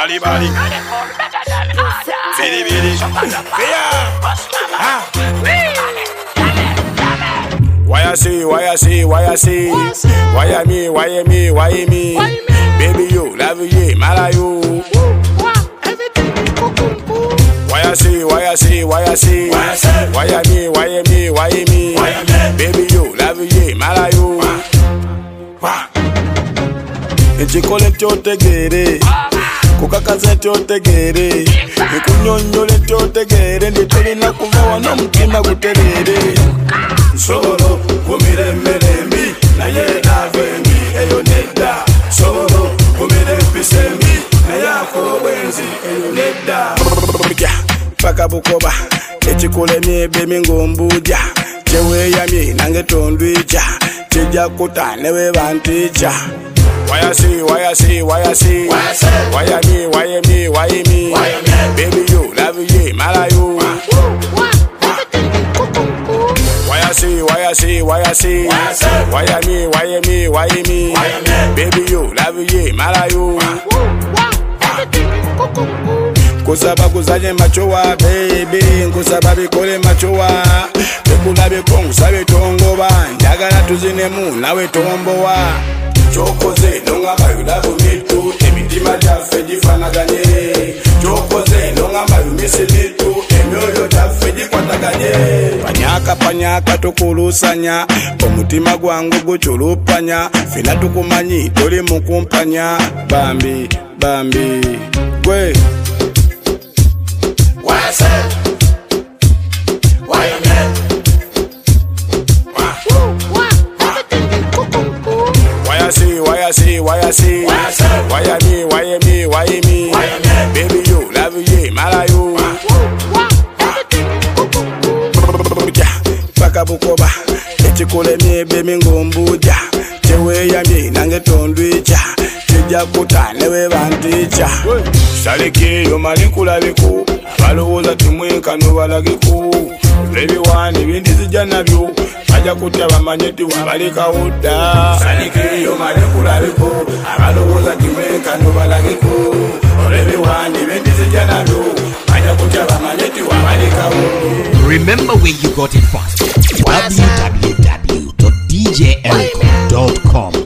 Bali bali. Bili bili. Why I see? Why me? Baby you, love you, marry you. Why I see? Why me? Baby you, love you, marry you. Echikole chotegere, kukakaza chotegere, ikunyonyole chotegere, nditolina kuvawa no mtima guterere. Solo kumire meremi na ye avemi eyo neda. Solo kumire pisemi na yako wenzi eyo neda. Paka bukoba echikole miebe mingombuja, chewe yami nange tondwija, cheja kutanewe bantija. Why I see? Why me? Baby you, love you, marry you. Why I see? Why me? Baby you, love you, marry you. Kusaba kuzaje machowa baby, kusaba bikole machowa, bekula bekongu sabe tongoba, njagala tuzinemu nawe tombowa. Chokoze nonga bayula bumitu, emitima jafe jifanaganye. Chokoze nonga bayumise litu, emyoyo jafe jikwataganye. Panyaka tukulusanya, omutima gwangu guchulupanya, fina tukumanyi toli mukumpanya. Bambi gwe. Why I say? Why you mad? Why I see? Why me? Baby you, love you, marry you. Paka bukoba echikole miebe mingombuja, chewe yami nange tondwija, cheja kutanewe bantija. Saleke yo malikulabiko, balowoza timweka nobalagiko. Baby wani bindi zijja nabyo, aja kutya bamanyeti wabaleka odda. Saleke yo malikulabiko, balowoza timweka nobalagiko. Baby wani bindi zijja nabyo, aja kutya bamanyeti wabaleka odda. Remember where you got it first. www.djelco.com